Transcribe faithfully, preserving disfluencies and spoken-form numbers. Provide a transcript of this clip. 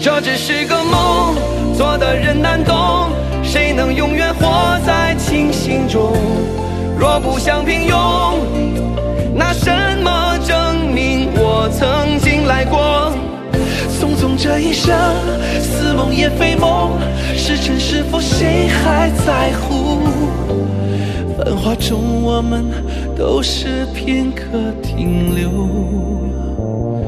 这只是个梦，做的人难懂，谁能永远活在清醒中？若不想平庸，拿什么证明我曾经来过？匆匆这一生，似梦也非梦，是真是否谁还在乎？繁华中我们都是片刻停留。